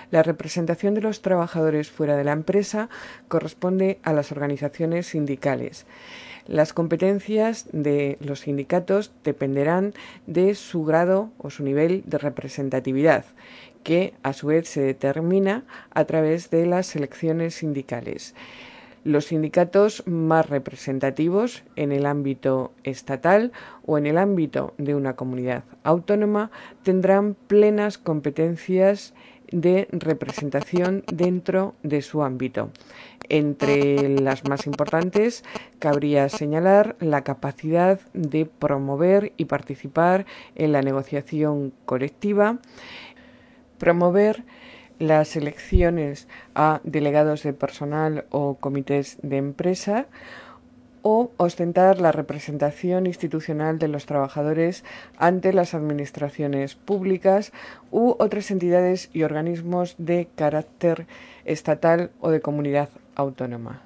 La representación de los trabajadores fuera de la empresa corresponde a las organizaciones sindicales. Las competencias de los sindicatos dependerán de su grado o su nivel de representatividad, que a su vez se determina a través de las elecciones sindicales. Los sindicatos más representativos en el ámbito estatal o en el ámbito de una comunidad autónoma tendrán plenas competencias de representación dentro de su ámbito. Entre las más importantes cabría señalar la capacidad de promover y participar en la negociación colectiva, promover las elecciones a delegados de personal o comités de empresa o ostentar la representación institucional de los trabajadores ante las administraciones públicas u otras entidades y organismos de carácter estatal o de comunidad autónoma.